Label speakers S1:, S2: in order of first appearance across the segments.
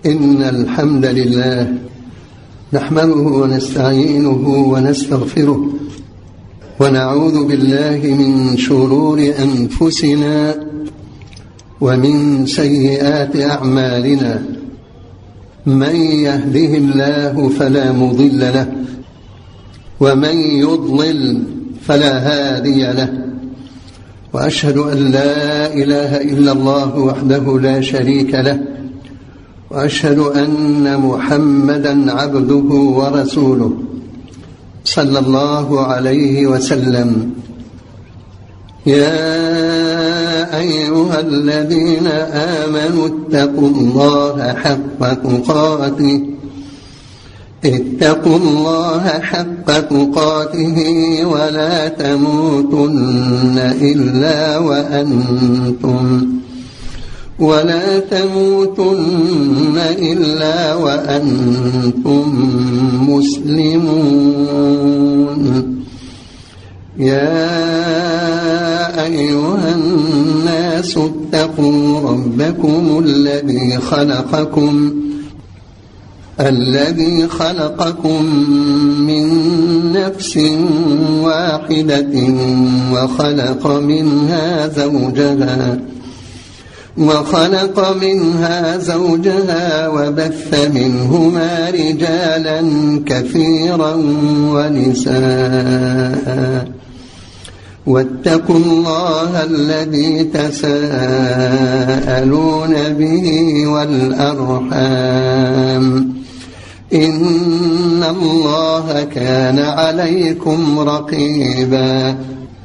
S1: إن الحمد لله نحمده ونستعينه ونستغفره ونعوذ بالله من شرور أنفسنا ومن سيئات أعمالنا. من يهده الله فلا مضل له ومن يضلل فلا هادي له، وأشهد أن لا إله إلا الله وحده لا شريك له، وأشهد أن محمدا عبده ورسوله صلى الله عليه وسلم. يا أيها الذين آمنوا اتقوا الله حق تقاته ولا تموتن إلا وأنتم مسلمون. يا أيها الناس اتقوا ربكم الذي خلقكم من نفس واحدة وخلق منها زوجها وبث منهما رجالا كثيرا ونساء، واتقوا الله الذي تساءلون به والأرحام، إن الله كان عليكم رقيبا.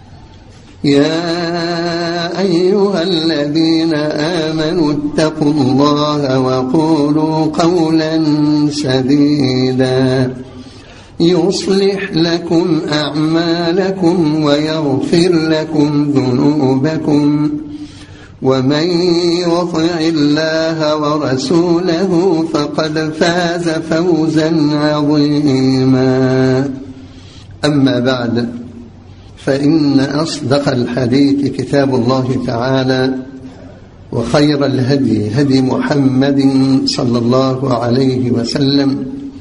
S1: يا أيها الذين آمنوا اتقوا الله وقولوا قولا سديدا يصلح لكم أعمالكم ويغفر لكم ذنوبكم، ومن يطع الله ورسوله فقد فاز فوزا عظيما. أما بعد، فإن أصدق الحديث كتاب الله تعالى، وخير الهدي هدي محمد صلى الله عليه وسلم،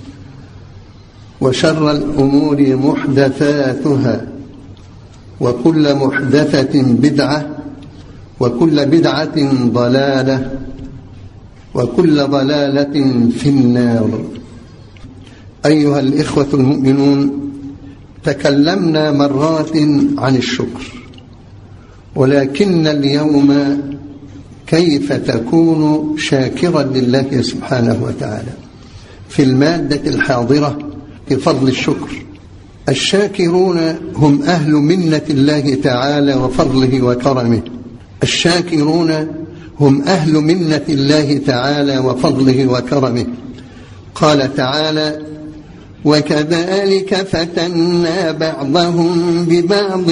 S1: وشر الأمور محدثاتها، وكل محدثة بدعة، وكل بدعة ضلالة، وكل ضلالة في النار. أيها الإخوة المؤمنون، تكلمنا مرات عن الشكر، ولكن اليوم كيف تكون شاكرا لله سبحانه وتعالى في المادة الحاضرة في فضل الشكر. الشاكرون هم أهل منة الله تعالى وفضله وكرمه. الشاكرون هم أهل منة الله تعالى وفضله وكرمه. قال تعالى: وكذلك فتنا بعضهم ببعض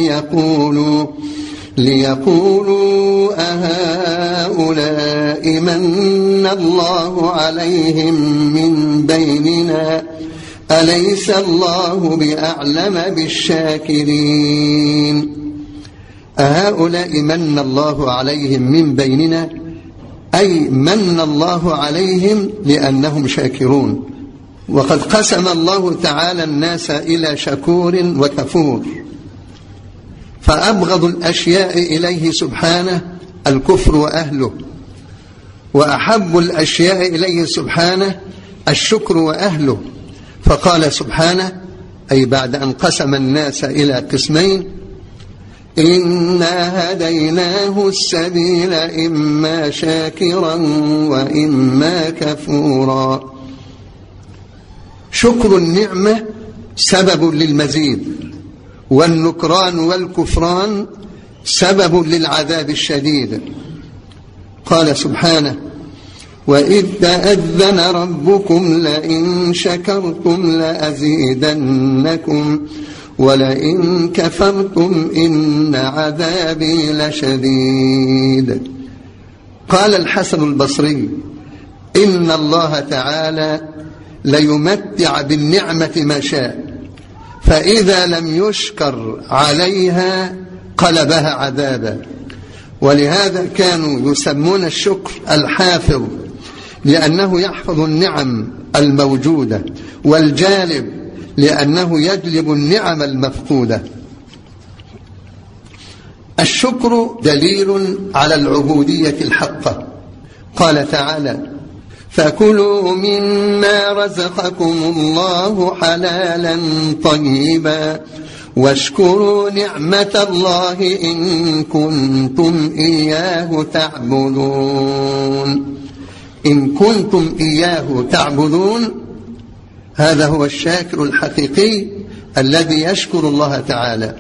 S1: ليقولوا أهؤلاء من الله عليهم من بيننا أليس الله بأعلم بالشاكرين. أهؤلاء من الله عليهم من بيننا، أي من الله عليهم لأنهم شاكرون. وقد قسم الله تعالى الناس إلى شكور وكفور، فأبغض الأشياء إليه سبحانه الكفر وأهله، وأحب الأشياء إليه سبحانه الشكر وأهله. فقال سبحانه، أي بعد أن قسم الناس إلى قسمين: إنا هديناه السبيل إما شاكرا وإما كفورا. شكر النعمة سبب للمزيد، والنكران والكفران سبب للعذاب الشديد. قال سبحانه: وإذ تأذن ربكم لئن شكرتم لأزيدنكم ولئن كفرتم إن عذابي لشديد. قال الحسن البصري: إن الله تعالى ليمتع بالنعمة ما شاء، فإذا لم يشكر عليها قلبها عذابا. ولهذا كانوا يسمون الشكر الحافظ لأنه يحفظ النعم الموجودة، والجالب لأنه يجلب النعم المفقودة. الشكر دليل على العبودية الحقة. قال تعالى: فكلوا مما رزقكم الله حلالا طيبا واشكروا نعمة الله إن كنتم إياه تعبدون. إن كنتم إياه تعبدون، هذا هو الشاكر الحقيقي الذي يشكر الله تعالى.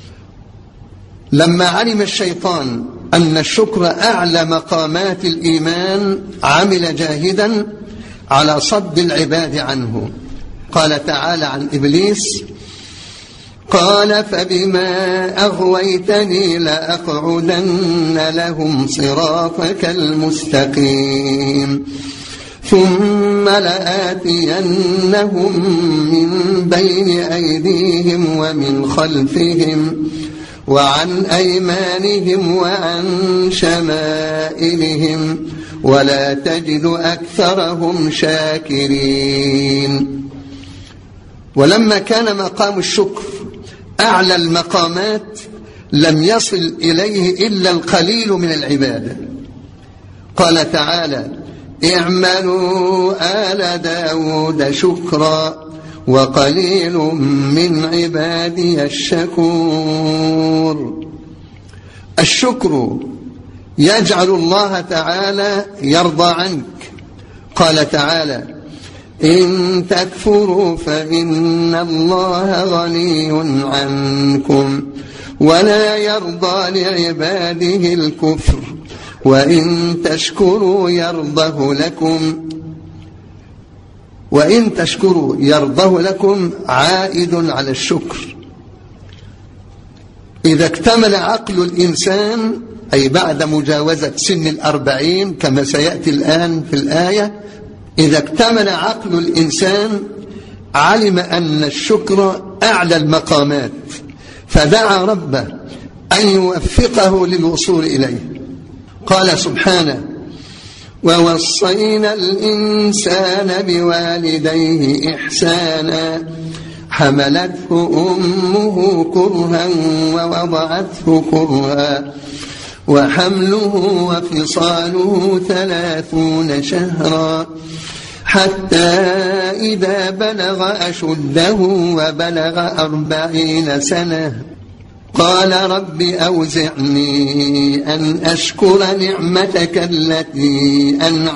S1: لما علم الشيطان أن الشكر أعلى مقامات الإيمان عمل جاهدا على صد العباد عنه. قال تعالى عن إبليس: قال فبما أغويتني لأقعدن لهم صراطك المستقيم ثم لآتينهم من بين أيديهم ومن خلفهم وعن أيمانهم وعن شمائلهم ولا تجد أكثرهم شاكرين. ولما كان مقام الشكر أعلى المقامات لم يصل إليه إلا القليل من العبادة. قال تعالى: اعملوا آل داود شكرا وقليل من عبادي الشكور. الشكر يجعل الله تعالى يرضى عنك. قال تعالى: إن تكفروا فإن الله غني عنكم ولا يرضى لعباده الكفر وإن تشكروا يرضه لكم عائد على الشكر. إذا اكتمل عقل الإنسان، أي بعد مجاوزة سن 40 كما سيأتي الآن في الآية، إذا اكتمل عقل الإنسان علم أن الشكر أعلى المقامات، فدعا ربه أن يوفقه للوصول إليه. قال سبحانه: ووصينا الإنسان بوالديه إحسانا حملته أمه كرها ووضعته كرها وحمله وفصاله 30 شهرا حتى إذا بلغ أشده وبلغ 40 سنة قال رب أوزعني أن أشكر نعمتك التي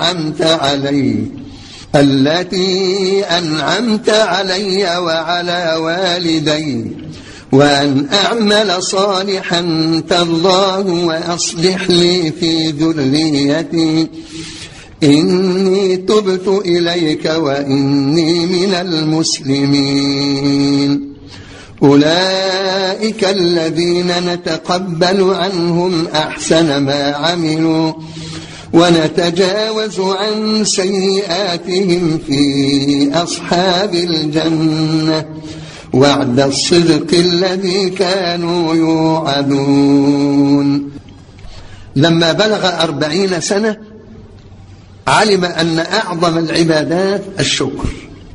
S1: أنعمت علي وعلى والدي وأن أعمل صالحا ترضاه وأصلح لي في ذريتي إني تبت إليك وإني من المسلمين. أولئك الذين نتقبل عنهم أحسن ما عملوا ونتجاوز عن سيئاتهم في أصحاب الجنة وعد الصدق الذي كانوا يوعدون. لما بلغ 40 سنة علم أن أعظم العبادات الشكر.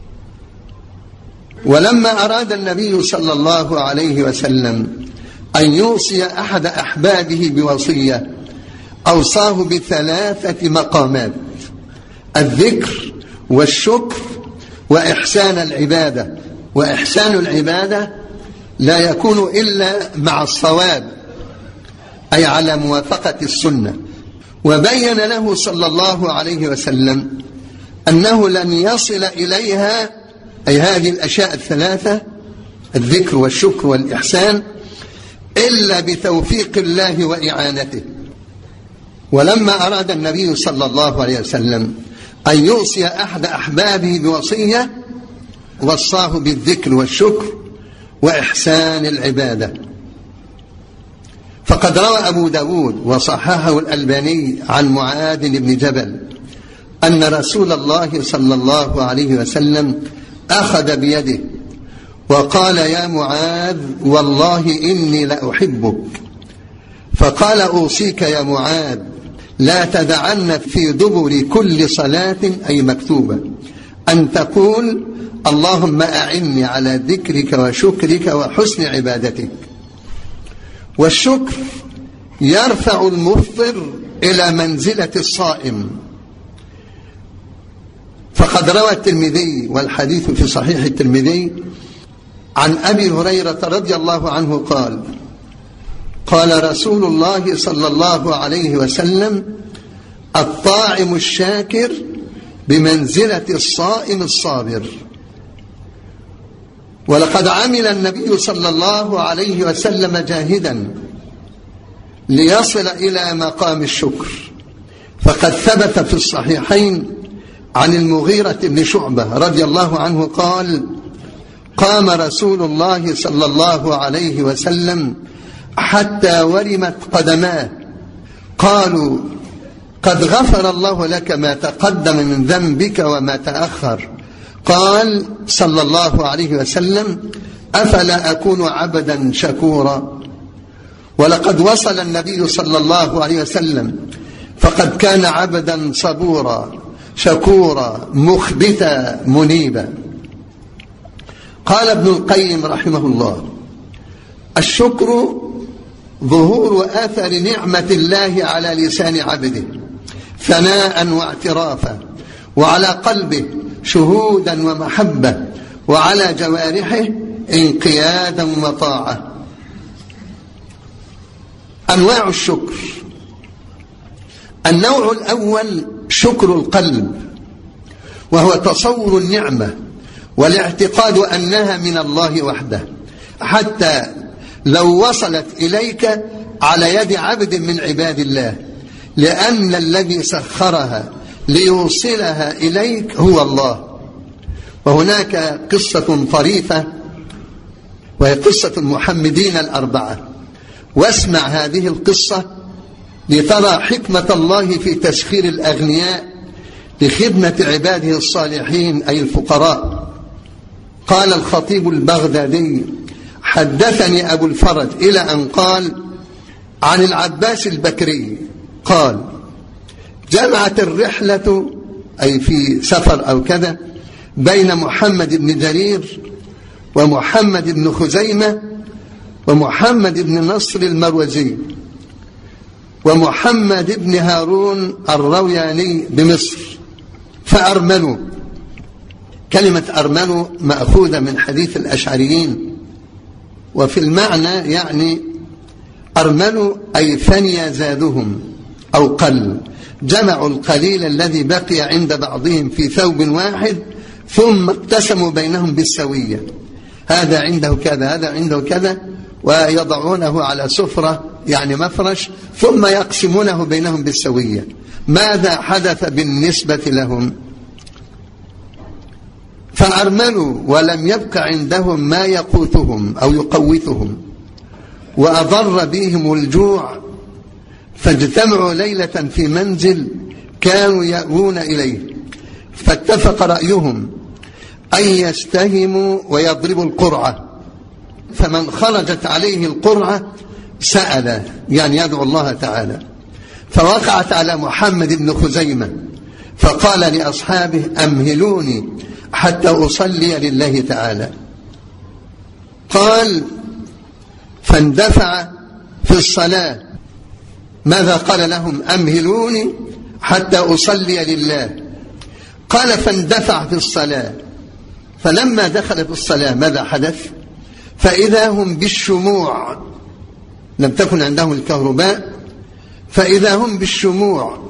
S1: ولما أراد النبي صلى الله عليه وسلم أن يوصي أحد أحبابه بوصية أوصاه ب3 مقامات: الذكر والشكر وإحسان العبادة. وإحسان العبادة لا يكون إلا مع الصواب، أي على موافقة السنة. وبين له صلى الله عليه وسلم أنه لن يصل إليها، أي هذه الأشياء 3 الذكر والشكر والإحسان، إلا بتوفيق الله وإعانته. ولما أراد النبي صلى الله عليه وسلم أن يوصي أحد أحبابه بوصية وصاه بالذكر والشكر وإحسان العبادة. فقد روى أبو داود وصححه الألباني عن معاذ بن جبل أن رسول الله صلى الله عليه وسلم أخذ بيده وقال: يا معاذ والله إني لأحبك. فقال: أوصيك يا معاذ لا تدعن في دبر كل صلاة أي مكتوبة أن تقول اللهم أعني على ذكرك وشكرك وحسن عبادتك. والشكر يرفع المفطر إلى منزلة الصائم، فقد روى الترمذي والحديث في صحيح الترمذي عن أبي هريرة رضي الله عنه قال: قال رسول الله صلى الله عليه وسلم: الطاعم الشاكر بمنزلة الصائم الصابر. ولقد عمل النبي صلى الله عليه وسلم جاهدا ليصل إلى مقام الشكر، فقد ثبت في الصحيحين عن المغيرة بن شعبة رضي الله عنه قال: قام رسول الله صلى الله عليه وسلم حتى ورمت قدماه، قالوا: قد غفر الله لك ما تقدم من ذنبك وما تأخر. قال صلى الله عليه وسلم: أفلا أكون عبدا شكورا؟ ولقد وصل النبي صلى الله عليه وسلم فقد كان عبدا صبورا شكورا مخبتا منيبا. قال ابن القيم رحمه الله: الشكر ظهور آثر نعمة الله على لسان عبده ثناء واعترافا، وعلى قلبه شهودا ومحبة، وعلى جوارحه انقيادا وطاعة. أنواع الشكر: النوع الأول شكر القلب، وهو تصور النعمة والاعتقاد أنها من الله وحده، حتى لو وصلت إليك على يد عبد من عباد الله، لأن الذي سخرها ليوصلها إليك هو الله. وهناك قصة طريفة وهي قصة المحمدين الأربعة، واسمع هذه القصة لترى حكمة الله في تسخير الأغنياء لخدمة عباده الصالحين أي الفقراء. قال الخطيب البغدادي: حدثني أبو الفرج إلى أن قال عن العباس البكري قال: جمعت الرحلة أي في سفر أو كذا بين محمد بن جرير ومحمد بن خزيمة ومحمد بن نصر المروزي ومحمد بن هارون الروياني بمصر فأرملوا. كلمة أرملوا مأخوذة من حديث الأشعريين، وفي المعنى يعني أرملوا أي فني زادهم أو قل، جمعوا القليل الذي بقي عند بعضهم في ثوب واحد ثم اقتسموا بينهم بالسوية، هذا عنده كذا هذا عنده كذا، ويضعونه على سفرة يعني مفرش، ثم يقسمونه بينهم بالسوية. ماذا حدث بالنسبة لهم؟ فأرملوا ولم يبق عندهم ما يقوتهم أو يقوتهم، وأضر بهم الجوع، فاجتمعوا ليلة في منزل كانوا يأوون إليه، فاتفق رأيهم أن يستهموا ويضربوا القرعة، فمن خرجت عليه القرعة سأل يعني يدعو الله تعالى، فوقعت على محمد بن خزيمة فقال لأصحابه: أمهلوني حتى أصلي لله تعالى. قال: فاندفع في الصلاة. ماذا قال لهم؟ أمهلوني حتى أصلي لله. قال: فاندفع في الصلاة. فلما دخل في الصلاة ماذا حدث؟ فإذا هم بالشموع، لم تكن عندهم الكهرباء، فإذا هم بالشموع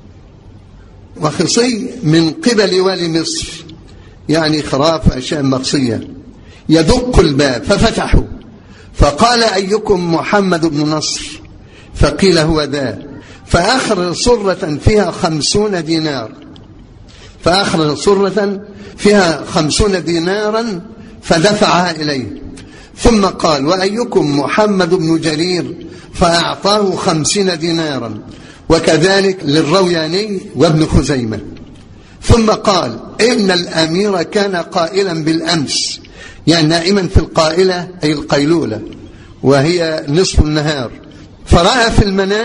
S1: وخصي من قبل والي مصر، يعني خراف أشياء مقصية، يدق الباب ففتحوا، فقال: أيكم محمد بن نصر؟ فقيل: هو ذا. فأخرج صرة فيها 50 دينار، فأخرج صرة فيها 50 دينارا فدفعها إليه، ثم قال: وأيكم محمد بن جرير؟ فأعطاه 50 دينارا، وكذلك للروياني وابن خزيمة. ثم قال: إن الأمير كان قائلا بالأمس، يعني نائما في القائلة أي القيلولة وهي نصف النهار، فرأى في المنام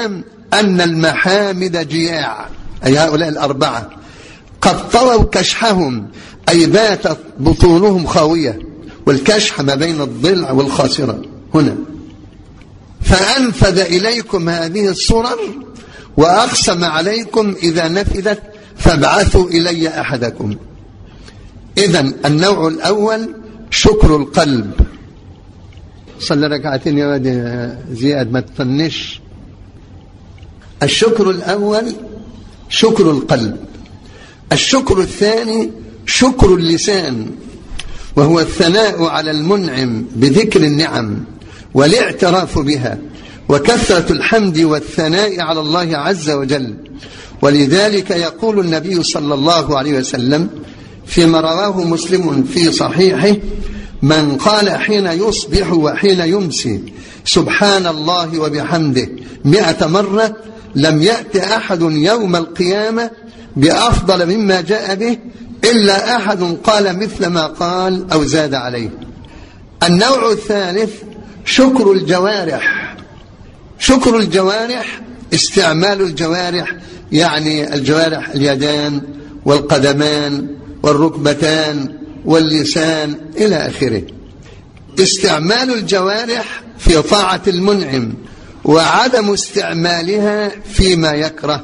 S1: أن المحامد جياع، أي هؤلاء الأربعة قد طووا كشحهم، أي باتت بطونهم خاوية، والكشح ما بين الضلع والخاصرة هنا. فأنفذ إليكم هذه الصرر وأقسم عليكم إذا نفذت فابعثوا إلي أحدكم. إذن النوع الأول شكر القلب. صلى ركعتين يا واد زياد ما تطنش. الشكر الأول شكر القلب. الشكر الثاني شكر اللسان، وهو الثناء على المنعم بذكر النعم والاعتراف بها وكثرة الحمد والثناء على الله عز وجل. ولذلك يقول النبي صلى الله عليه وسلم فيما رواه مسلم في صحيحه: من قال حين يصبح وحين يمسي سبحان الله وبحمده 100 مرة لم يأت أحد يوم القيامة بأفضل مما جاء به إلا أحد قال مثل ما قال أو زاد عليه. النوع الثالث شكر الجوارح. شكر الجوارح استعمال الجوارح، يعني الجوارح اليدان والقدمان والركبتان واللسان إلى آخره. استعمال الجوارح في طاعة المنعم وعدم استعمالها فيما يكره.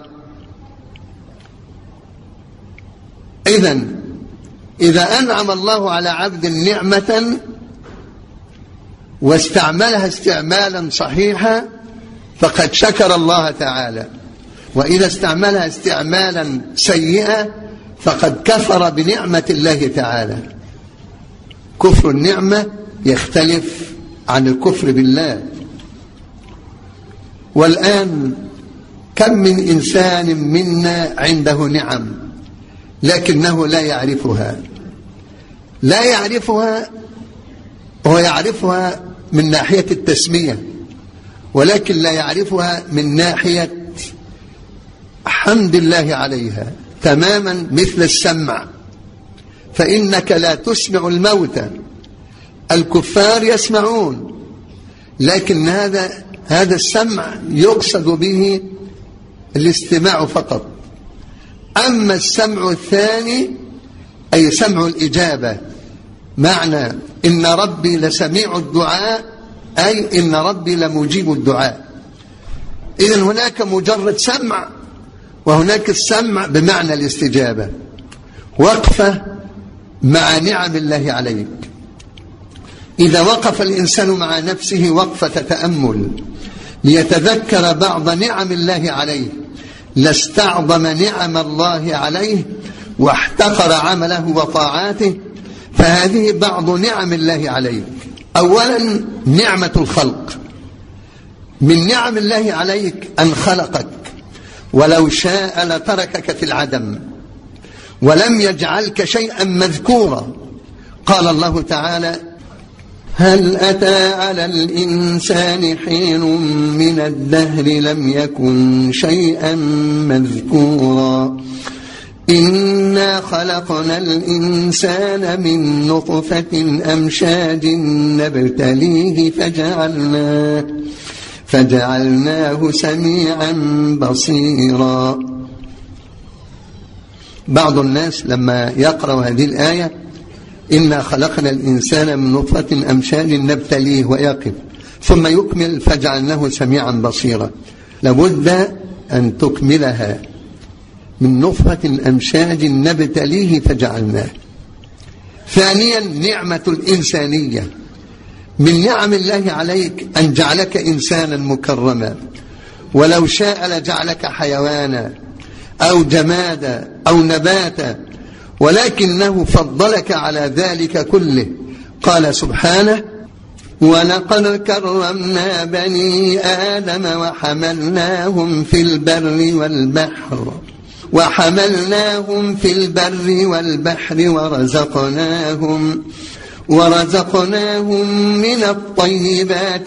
S1: إذا أنعم الله على عبد نعمة واستعملها استعمالا صحيحا فقد شكر الله تعالى، وإذا استعملها استعمالا سيئا فقد كفر بنعمة الله تعالى. كفر النعمة يختلف عن الكفر بالله. والآن كم من إنسان منا عنده نعم لكنه لا يعرفها. لا يعرفها، هو يعرفها من ناحية التسمية، ولكن لا يعرفها من ناحية حمد الله عليها. تماما مثل السمع، فإنك لا تسمع الموتى. الكفار يسمعون، لكن هذا السمع يقصد به الاستماع فقط. أما السمع الثاني أي سمع الإجابة، معنى إن ربي لسميع الدعاء أي إن ربي لمجيب الدعاء. إذن هناك مجرد سمع، وهناك السمع بمعنى الاستجابة. وقفة مع نعم الله عليك. إذا وقف الإنسان مع نفسه وقفة تأمل ليتذكر بعض نعم الله عليه لاستعظم نعم الله عليه واحتقر عمله وطاعاته. فهذه بعض نعم الله عليك. أولا نعمة الخلق. من نعم الله عليك أن خلقك، ولو شاء لتركك في العدم ولم يجعلك شيئا مذكورا. قال الله تعالى: هل أتى على الإنسان حين من الدهر لم يكن شيئا مذكورا إنا خلقنا الإنسان من نطفة أمشاج نبتليه فجعلناه سميعا بصيرا. بعض الناس لما يقرأ هذه الآية إنا خلقنا الإنسان من نطفة أمشاج نبتليه ويقف، ثم يكمل فجعلناه سميعا بصيرا، لابد أن تكملها من نطفة أمشاج نبتليه فجعلناه. ثانيا نعمة الإنسانية. من نعم الله عليك أن جعلك إنسانا مكرما، ولو شاء لجعلك حيوانا أو جمادا أو نباتا، ولكنه فضلك على ذلك كله. قال سبحانه: ولقد كرمنا بني آدم وحملناهم في البر والبحر ورزقناهم من الطيبات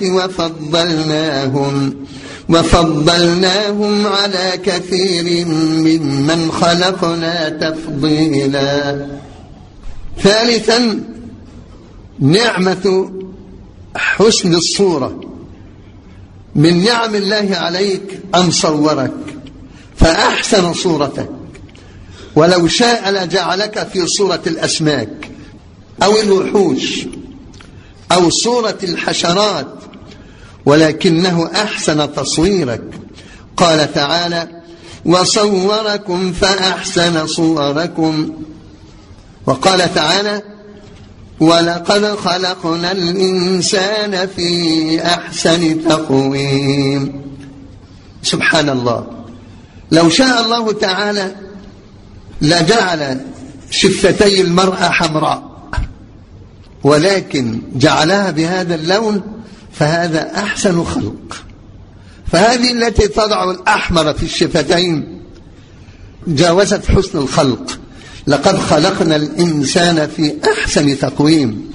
S1: وفضلناهم على كثير ممن خلقنا تفضيلا. ثالثا نعمة حسن الصورة. من نعم الله عليك أن صورك فأحسن صورتك، ولو شاء لجعلك في صورة الأسماك أو الوحوش أو صورة الحشرات، ولكنه أحسن تصويرك. قال تعالى: وصوركم فأحسن صوركم. وقال تعالى: ولقد خلقنا الإنسان في أحسن تقويم. سبحان الله، لو شاء الله تعالى لجعل شفتي المرأة حمراء، ولكن جعلها بهذا اللون، فهذا أحسن خلق. فهذه التي تضع الأحمر في الشفتين جاوزت حسن الخلق. لقد خلقنا الإنسان في أحسن تقويم.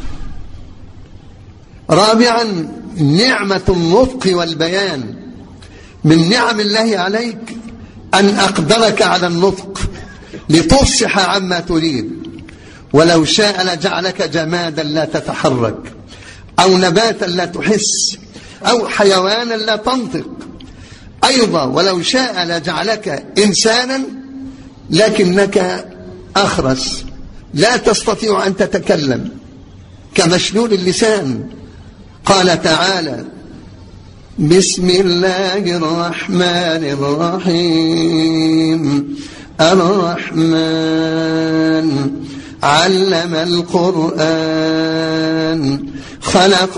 S1: رابعا، نعمة النطق والبيان. من نعم الله عليك أن أقدرك على النطق لتفصح عما تريد، ولو شاء لجعلك جمادا لا تتحرك، أو نباتا لا تحس، أو حيوانا لا تنطق. أيضا ولو شاء لجعلك إنسانا لكنك أخرس لا تستطيع أن تتكلم كمشلول اللسان. قال تعالى: بسم الله الرحمن الرحيم. الرحمن علم القرآن خلق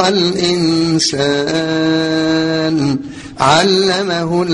S1: الإنسان علمه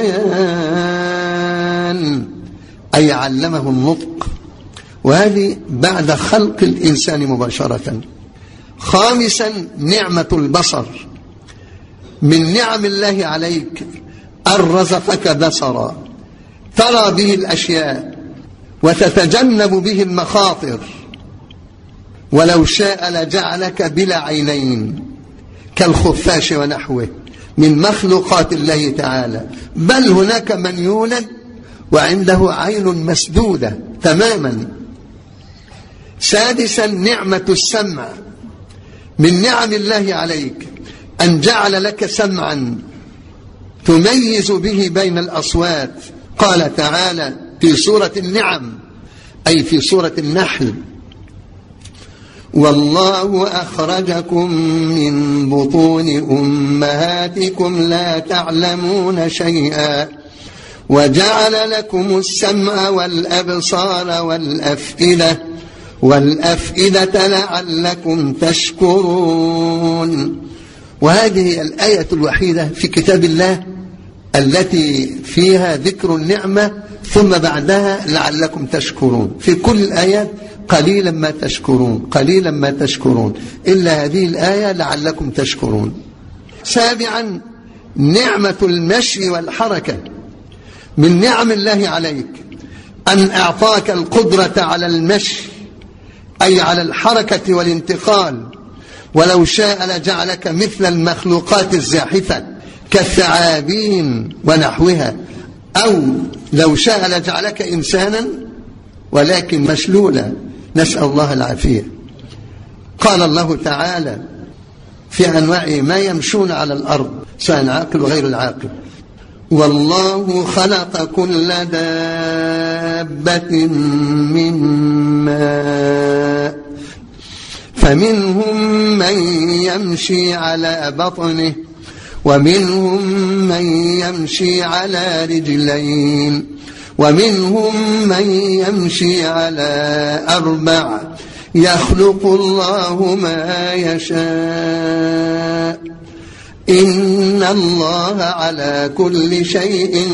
S1: البيان، أي علمه النطق، وهذه بعد خلق الإنسان مباشرة. خامسا، نعمة البصر. من نعم الله عليك أن رزقك بصرا ترى به الأشياء وتتجنب به المخاطر، ولو شاء لجعلك بلا عينين كالخفاش ونحوه من مخلوقات الله تعالى، بل هناك من يولد وعنده عين مسدودة تماما. سادسا، نعمة السمع. من نعم الله عليك أن جعل لك سمعا تميز به بين الأصوات. قال تعالى في سورة النعم، أي في سورة النحل: والله أخرجكم من بطون أمهاتكم لا تعلمون شيئا وجعل لكم السمع والأبصار والأفئدة لعلكم تشكرون. وهذه الآية الوحيدة في كتاب الله التي فيها ذكر النعمة ثم بعدها لعلكم تشكرون. في كل الآيات قليلا ما تشكرون قليلا ما تشكرون، إلا هذه الآية لعلكم تشكرون. سابعا، نعمة المشي والحركة. من نعم الله عليك أن أعطاك القدرة على المشي، أي على الحركة والانتقال، ولو شاء لجعلك مثل المخلوقات الزاحفة كالثعابين ونحوها، أو لو شاء لجعلك إنسانا ولكن مشلولا، نسأل الله العافية. قال الله تعالى في أنواع ما يمشون على الأرض سواء العاقل وغير العاقل: والله خلق كل دابة من ماء فمنهم من يمشي على بطنه ومنهم من يمشي على رجلين ومنهم من يمشي على 4 يخلق الله ما يشاء إن الله على كل شيء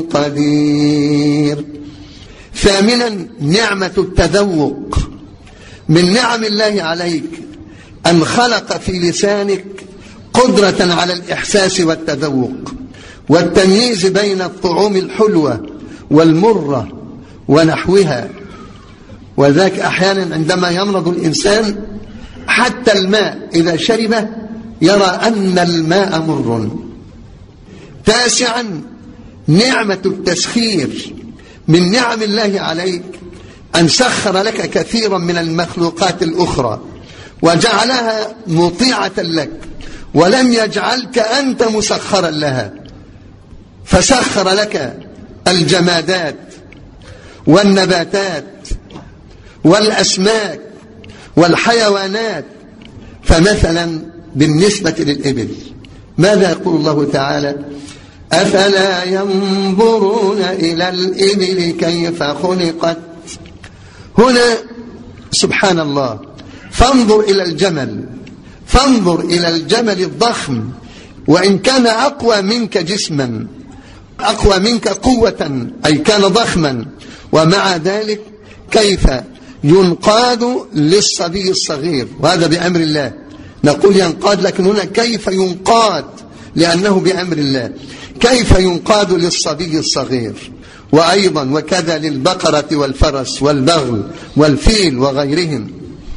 S1: قدير. ثامنا، نعمة التذوق. من نعم الله عليك أن خلق في لسانك قدرة على الإحساس والتذوق والتمييز بين الطعوم الحلوة والمرة ونحوها. وذاك أحيانا عندما يمرض الإنسان حتى الماء إذا شربه يرى أن الماء مر. تاسعا، نعمة التسخير. من نعم الله عليك أن سخر لك كثيرا من المخلوقات الأخرى وجعلها مطيعة لك ولم يجعلك أنت مسخرا لها، فسخر لك الجمادات والنباتات والأسماك والحيوانات. فمثلا بالنسبة للإبل ماذا يقول الله تعالى؟ أفلا ينظرون إلى الإبل كيف خلقت. هنا سبحان الله، فانظر إلى الجمل، فانظر إلى الجمل الضخم، وإن كان أقوى منك جسما، أقوى منك قوة، أي كان ضخما، ومع ذلك كيف ينقاد للصبي الصغير، وهذا بأمر الله. نقول ينقاد، لكن هنا كيف ينقاد لأنه بأمر الله، كيف ينقاد للصبي الصغير. وأيضا وكذا للبقرة والفرس والبغل والفيل وغيرهم.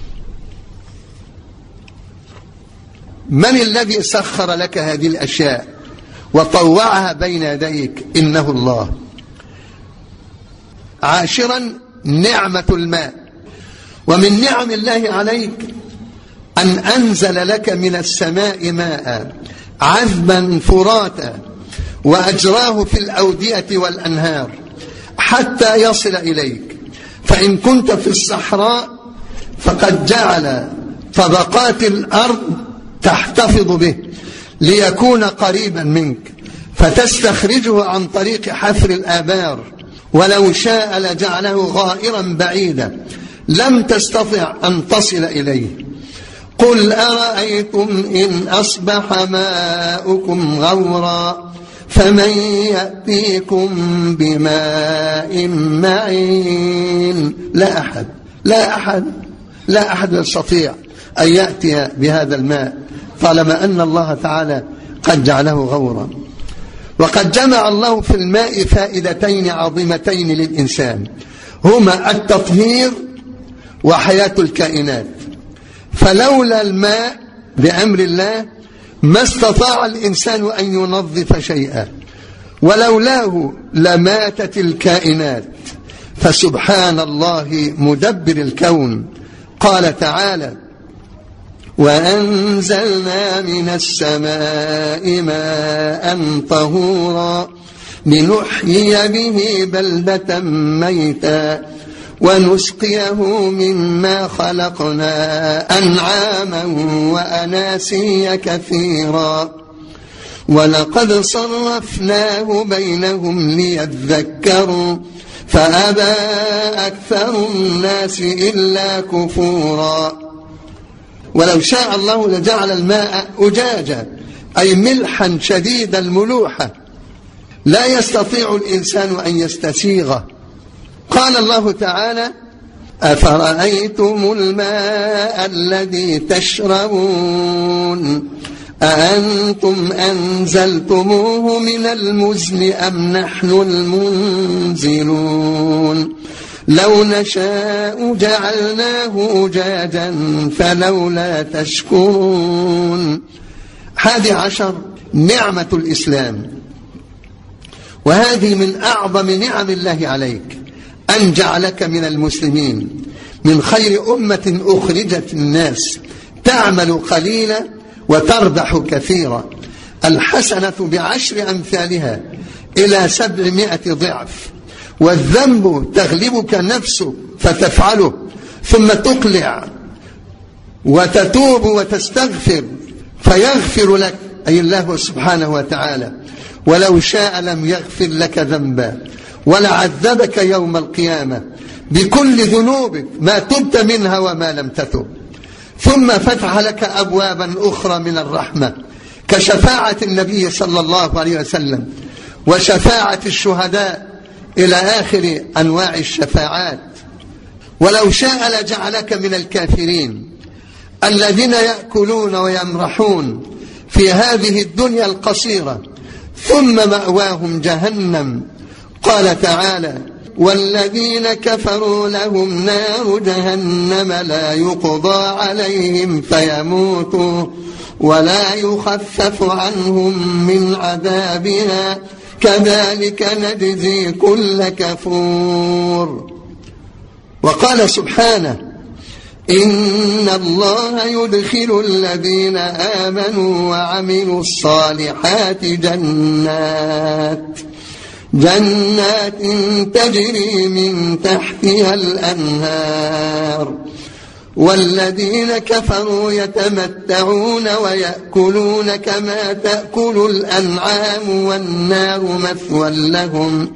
S1: من الذي سخر لك هذه الأشياء وطوعها بين يديك؟ إنه الله. عاشرا نعمة الماء. ومن نعم الله عليك أن أنزل لك من السماء ماء عذبا فراتا وأجراه في الأودية والأنهار حتى يصل إليك. فإن كنت في الصحراء فقد جعل طبقات الأرض تحتفظ به ليكون قريبا منك، فتستخرجه عن طريق حفر الآبار، ولو شاء لجعله غائرا بعيدا لم تستطع أن تصل إليه. قل أرأيتم إن أصبح ماؤكم غورا فمن يأتيكم بماء معين. لا أحد يستطيع أن يأتي بهذا الماء طالما أن الله تعالى قد جعله غورا. وقد جمع الله في الماء فائدتين عظيمتين للإنسان، هما التطهير وحياة الكائنات. فلولا الماء بأمر الله ما استطاع الإنسان أن ينظف شيئا، ولولاه لماتت الكائنات. فسبحان الله مدبر الكون. قال تعالى: وأنزلنا من السماء ماء طهورا لنحيي به بلدة ميتا ونسقيه مما خلقنا أنعاما وأناسيا كثيرا ولقد صرفناه بينهم ليذكروا فأبى أكثر الناس إلا كفورا. ولو شاء الله لجعل الماء أجاجا، أي ملحا شديد الملوحة لا يستطيع الإنسان أن يستسيغه. قال الله تعالى: أفرأيتم الماء الذي تشربون أأنتم أنزلتموه من المزن أم نحن المنزلون لو نشاء جعلناه أجاجا فلولا تشكرون. 11 نعمة الإسلام. وهذه من أعظم نعم الله عليك، أن جعلك من المسلمين، من خير أمة أخرجت الناس، تعمل قليلا وتربح كثيرا. الحسنة ب10 أمثالها إلى 700 ضعف. والذنب تغلبك نفسك فتفعله ثم تقلع وتتوب وتستغفر فيغفر لك، أي الله سبحانه وتعالى. ولو شاء لم يغفر لك ذنبا ولعذبك يوم القيامة بكل ذنوبك ما تبت منها وما لم تتب. ثم فتح لك أبوابا أخرى من الرحمة كشفاعة النبي صلى الله عليه وسلم وشفاعة الشهداء إلى آخر أنواع الشفاعات. ولو شاء لجعلك من الكافرين الذين يأكلون ويمرحون في هذه الدنيا القصيرة ثم مأواهم جهنم. قال تعالى: والذين كفروا لهم نار جهنم لا يقضى عليهم فيموتوا ولا يخفف عنهم من عذابها كذلك نجزي كل كفور. وقال سبحانه: إن الله يدخل الذين آمنوا وعملوا الصالحات جنات تجري من تحتها الأنهار والذين كفروا يتمتعون ويأكلون كما تأكل الأنعام والنار مثوى لهم.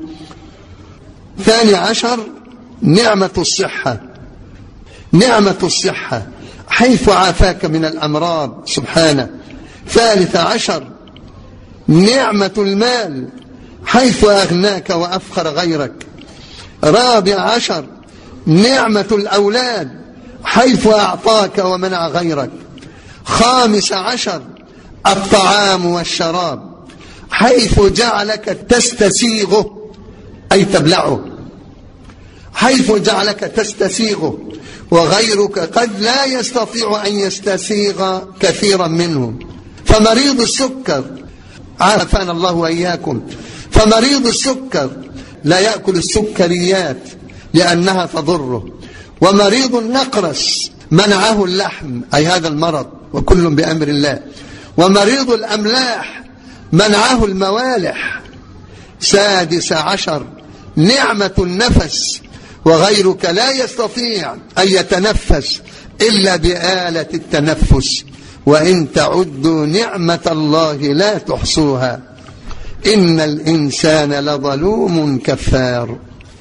S1: 12 نعمة الصحة حيث عافاك من الأمراض سبحانه. 13 نعمة المال حيث أغناك وأفخر غيرك. 14 نعمة الأولاد حيث أعطاك ومنع غيرك. 15 الطعام والشراب حيث جعلك تستسيغه أي تبلعه، حيث جعلك تستسيغه وغيرك قد لا يستطيع أن يستسيغ كثيرا منه. فمريض السكر عافانا الله وإياكم، فمريض السكر لا يأكل السكريات لأنها تضره. ومريض النقرس منعه اللحم أي هذا المرض وكل بأمر الله. ومريض الأملاح منعه الموالح. 16 نعمة النفس وغيرك لا يستطيع أن يتنفس إلا بآلة التنفس وإن تعدوا نعمة الله لا تحصوها إن الإنسان لظلوم كفار.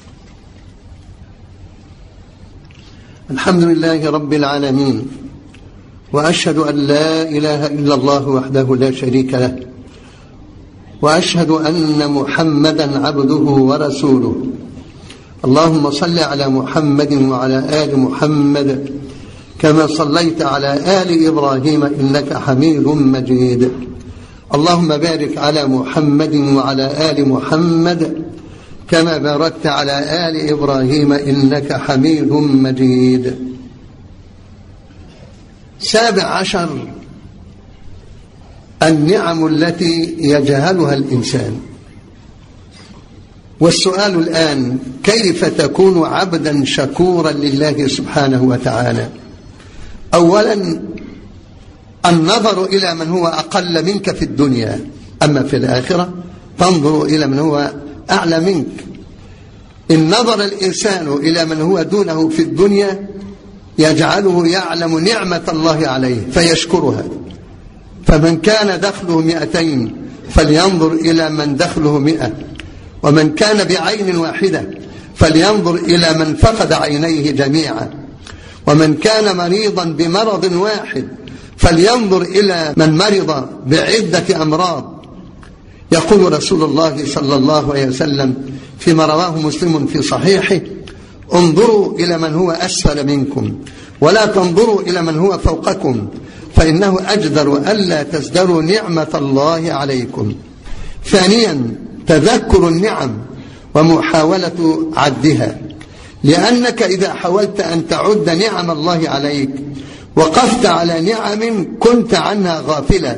S1: الحمد لله رب العالمين، وأشهد أن لا إله إلا الله وحده لا شريك له، وأشهد أن محمدا عبده ورسوله. اللهم صل على محمد وعلى آل محمد كما صليت على آل إبراهيم إنك حميد مجيد. اللهم بارك على محمد وعلى آل محمد كما باركت على آل إبراهيم إنك حميد مجيد. 17 النعم التي يجهلها الإنسان. والسؤال الآن: كيف تكون عبدا شكورا لله سبحانه وتعالى؟ أولا النظر إلى من هو أقل منك في الدنيا، أما في الآخرة تنظر إلى من هو أعلى منك. إن نظر الإنسان إلى من هو دونه في الدنيا يجعله يعلم نعمة الله عليه فيشكرها. فمن كان دخله 200 فلينظر إلى من دخله 100، ومن كان بعين واحدة فلينظر إلى من فقد عينيه جميعا، ومن كان مريضا بمرض واحد فلينظر إلى من مرض بعدة أمراض. يقول رسول الله صلى الله عليه وسلم فيما رواه مسلم في صحيحه: انظروا إلى من هو أسفل منكم ولا تنظروا إلى من هو فوقكم فإنه أجدر ألا تزدروا نعمة الله عليكم. ثانيا تذكر النعم ومحاولة عدها، لأنك إذا حاولت أن تعد نعم الله عليك وقفت على نعم كنت عنها غافلا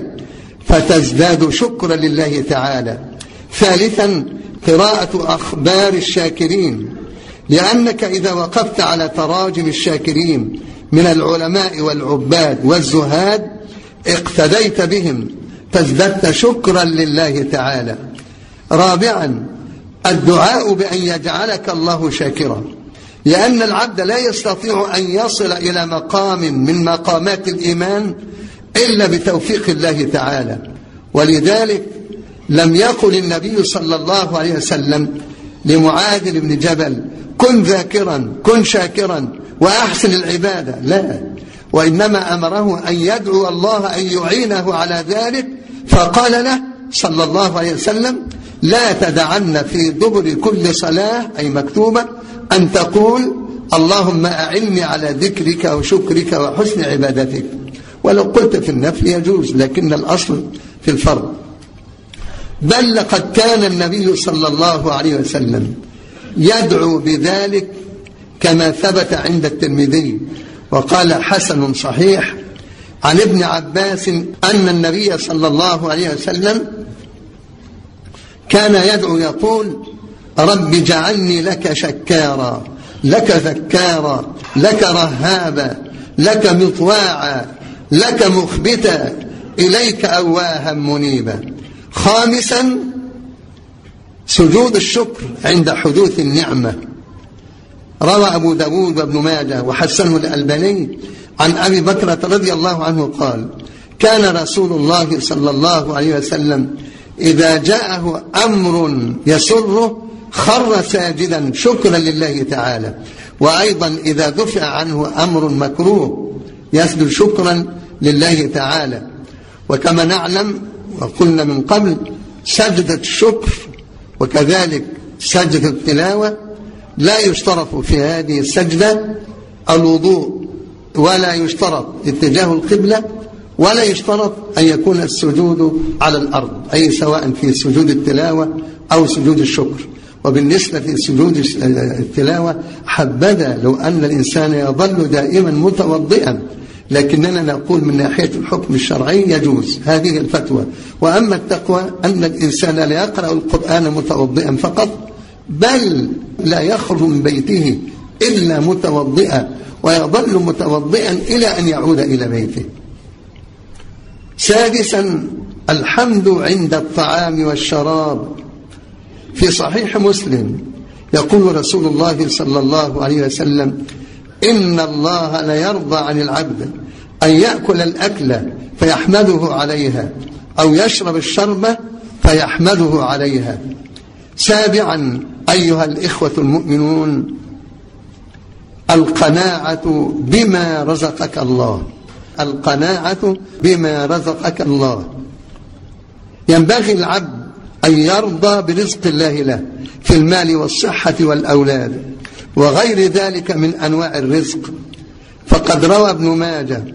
S1: فتزداد شكرا لله تعالى. ثالثا قراءة أخبار الشاكرين، لأنك إذا وقفت على تراجم الشاكرين من العلماء والعباد والزهاد اقتديت بهم فازددت شكرا لله تعالى. رابعا الدعاء بأن يجعلك الله شاكرا، لأن العبد لا يستطيع أن يصل إلى مقام من مقامات الإيمان إلا بتوفيق الله تعالى. ولذلك لم يقل النبي صلى الله عليه وسلم لمعاذ بن جبل: كن ذاكرا كن شاكرا وأحسن العبادة، لا، وإنما أمره أن يدعو الله أن يعينه على ذلك، فقال له صلى الله عليه وسلم: لا تدعن في دبر كل صلاة أي مكتوبة أن تقول اللهم أعني على ذكرك وشكرك وحسن عبادتك. ولو قلت في النفل يجوز، لكن الأصل في الفرض. بل لقد كان النبي صلى الله عليه وسلم يدعو بذلك كما ثبت عند الترمذي وقال حسن صحيح عن ابن عباس أن النبي صلى الله عليه وسلم كان يدعو يقول: رب اجعلني لك شكارا لك ذكارا لك رهابا لك مطواعا لك مخبتا إليك أواها منيبا. خامسا سجود الشكر عند حدوث النعمة. روى أبو داود وابن ماجه وحسنه الألباني عن أبي بكرة رضي الله عنه قال: كان رسول الله صلى الله عليه وسلم إذا جاءه أمر يسره خر ساجدا شكرا لله تعالى، وأيضا إذا دفع عنه أمر مكروه يسجد شكرا لله تعالى. وكما نعلم وقلنا من قبل سجدة الشكر وكذلك سجدة التلاوة لا يشترط في هذه السجدة الوضوء، ولا يشترط اتجاه القبلة، ولا يشترط أن يكون السجود على الأرض، أي سواء في سجود التلاوة أو سجود الشكر. وبالنسبة لسجود التلاوة حبذا لو أن الإنسان يظل دائما متوضئا، لكننا نقول من ناحية الحكم الشرعي يجوز هذه الفتوى. وأما التقوى أن الإنسان لا يقرأ القرآن متوضئا فقط، بل لا يخرج من بيته إلا متوضئا، ويظل متوضئا إلى أن يعود إلى بيته. سادسا الحمد عند الطعام والشراب. في صحيح مسلم يقول رسول الله صلى الله عليه وسلم: إن الله لا يرضى عن العبد أن يأكل الأكلة فيحمده عليها، أو يشرب الشربة فيحمده عليها. سابعا أيها الإخوة المؤمنون القناعة بما رزقك الله. القناعة بما رزقك الله. ينبغي العبد أن يرضى برزق الله له في المال والصحة والأولاد وغير ذلك من أنواع الرزق. فقد روى ابن ماجه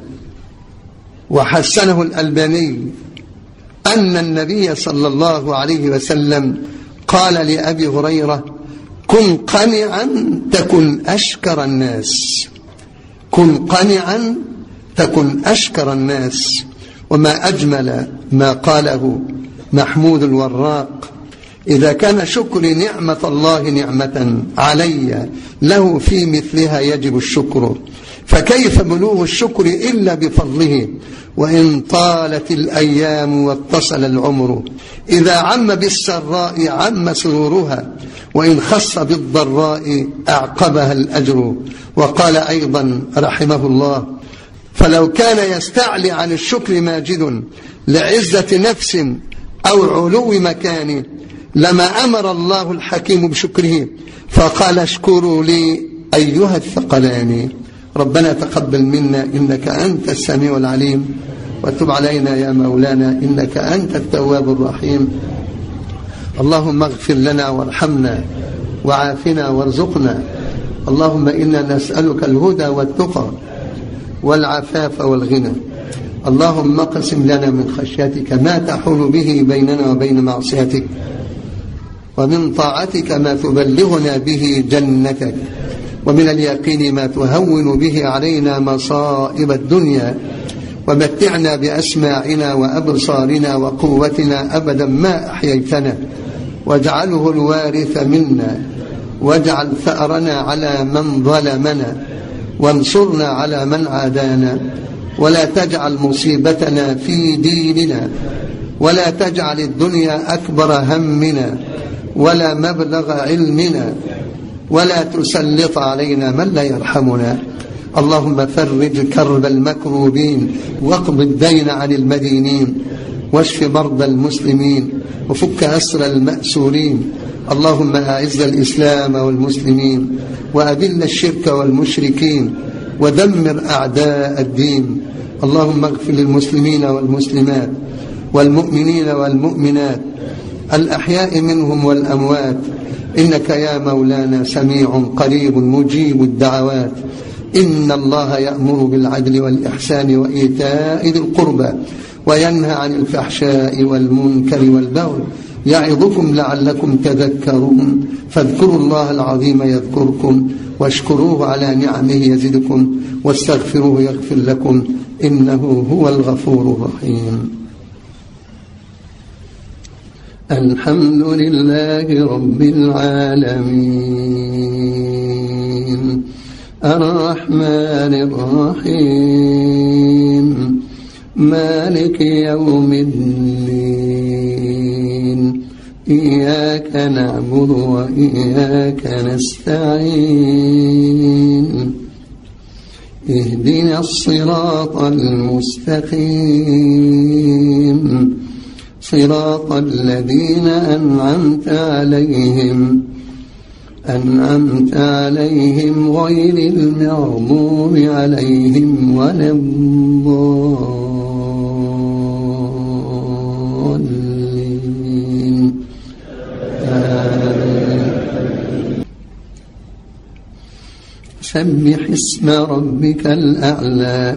S1: وحسنه الألباني أن النبي صلى الله عليه وسلم قال لأبي هريرة: كن قنعا تكن أشكر الناس. كن قنعا تكن أشكر الناس. وما أجمل ما قاله محمود الوراق: إذا كان شكر نعمة الله نعمة علي له في مثلها يجب الشكر، فكيف بلوغ الشكر إلا بفضله؟ وإن طالت الأيام واتصل العمر، إذا عم بالسراء عم سرورها، وإن خص بالضراء أعقبها الأجر. وقال أيضا رحمه الله: فلو كان يستعلي عن الشكر ماجد لعزة نفس أو علو مكان لما أمر الله الحكيم بشكره فقال: اشكروا لي أيها الثقلان. ربنا تقبل منا إنك أنت السميع العليم، وتب علينا يا مولانا إنك أنت التواب الرحيم. اللهم اغفر لنا وارحمنا وعافنا وارزقنا. اللهم إنا نسألك الهدى والتقى والعفاف والغنى. اللهم اقسم لنا من خشيتك ما تحول به بيننا وبين معصيتك، ومن طاعتك ما تبلغنا به جنتك، ومن اليقين ما تهون به علينا مصائب الدنيا، ومتعنا بأسماعنا وأبصارنا وقوتنا أبدا ما أحييتنا، واجعله الوارث منا، واجعل ثأرنا على من ظلمنا، وانصرنا على من عادانا، ولا تجعل مصيبتنا في ديننا، ولا تجعل الدنيا أكبر همنا ولا مبلغ علمنا، ولا تسلط علينا من لا يرحمنا. اللهم فرج كرب المكروبين، واقض الدين عن المدينين، واشف مرضى المسلمين، وفك أسر المأسورين. اللهم أعز الإسلام والمسلمين، وأذل الشرك والمشركين، ودمر أعداء الدين. اللهم اغفر للمسلمين والمسلمات والمؤمنين والمؤمنات الأحياء منهم والأموات، إنك يا مولانا سميع قريب مجيب الدعوات. إن الله يأمر بالعدل والإحسان وإيتاء ذي القربى، وينهى عن الفحشاء والمنكر والبغي، يعظكم لعلكم تذكرون. فاذكروا الله العظيم يذكركم، واشكروه على نعمه يزدكم، واستغفروه يغفر لكم، إنه هو الغفور الرحيم. الحمد لله رب العالمين، الرحمن الرحيم مالك يوم الدين إياك نعبد وإياك نستعين اهدنا الصراط المستقيم صراط الذين أنعمت عليهم غير المغضوب عليهم ولا الضالين سبح اسم ربك الأعلى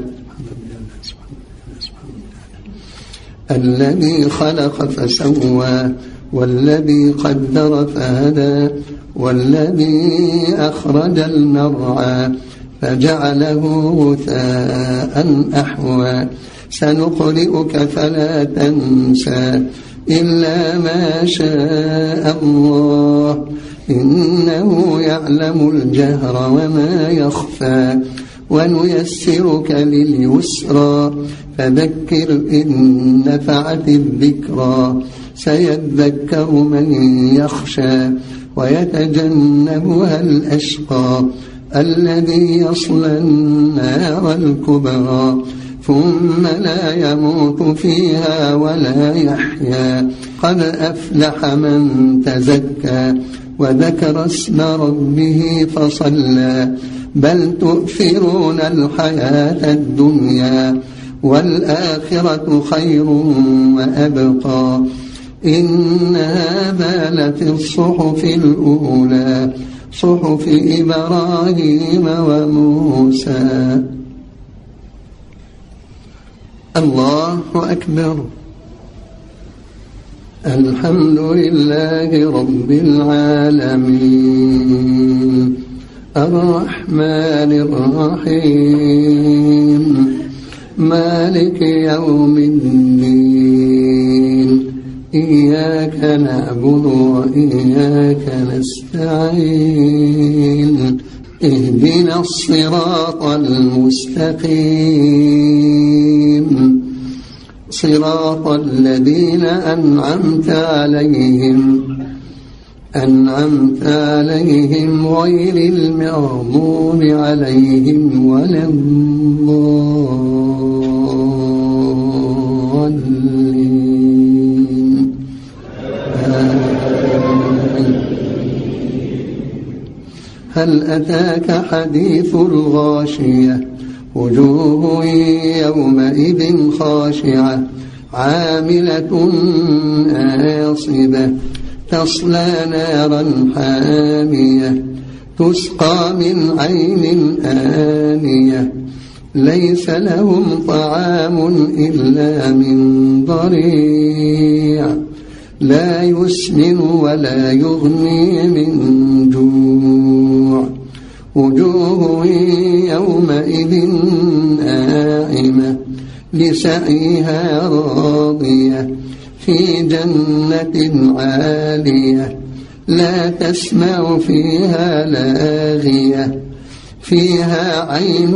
S1: الذي خلق فسوى والذي قدر فهدى والذي أخرج المرعى فجعله غثاء أحوى سنقرئك فلا تنسى إلا ما شاء الله إنه يعلم الجهر وما يخفى ونيسرك لليسرى فذكر إن نفعت الذكرى سيذكر من يخشى ويتجنبها الأشقى الذي يصلى النار الكبرى ثم لا يموت فيها ولا يحيا قد أفلح من تزكى وذكر اسم ربه فصلى بل تؤثرون الحياة الدنيا والآخرة خير وأبقى إن هذا لفي الصحف الأولى صحف إبراهيم وموسى. الله أكبر. الحمد لله رب العالمين الرحمن الرحيم مالك يوم الدين إياك نعبد وإياك نستعين اهدنا الصراط المستقيم صراط الذين أنعمت عليهم غير المغضوب عليهم ولا الضالين هل أتاك حديث الغاشية وجوه يومئذ خاشعة عاملة ناصبة تصلى نارا حامية تسقى من عين آنية ليس لهم طعام إلا من ضريع لا يسمن ولا يغني من جوع وجوه يومئذ ناعمة لسعيها راضية في جنة عالية لا تسمع فيها لاغية فيها عين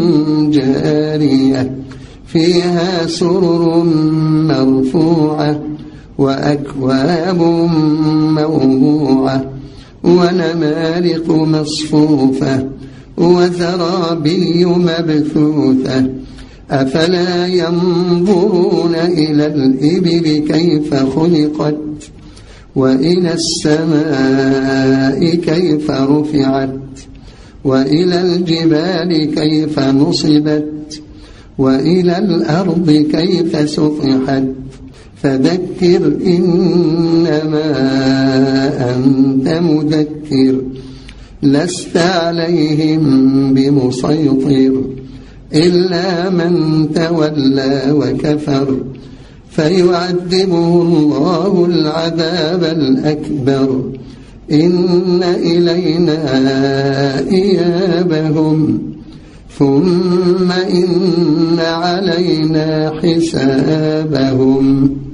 S1: جارية فيها سرر مرفوعة وأكواب موضوعة ونمارق مصفوفة وزرابي مبثوثة أفلا ينظرون إلى الإبل كيف خلقت وإلى السماء كيف رفعت وإلى الجبال كيف نصبت وإلى الأرض كيف سطحت فذكر إنما أنت مذكر لست عليهم بمسيطر إلا من تولى وكفر فيعذبه الله العذاب الأكبر إن إلينا إيابهم ثم إن علينا حسابهم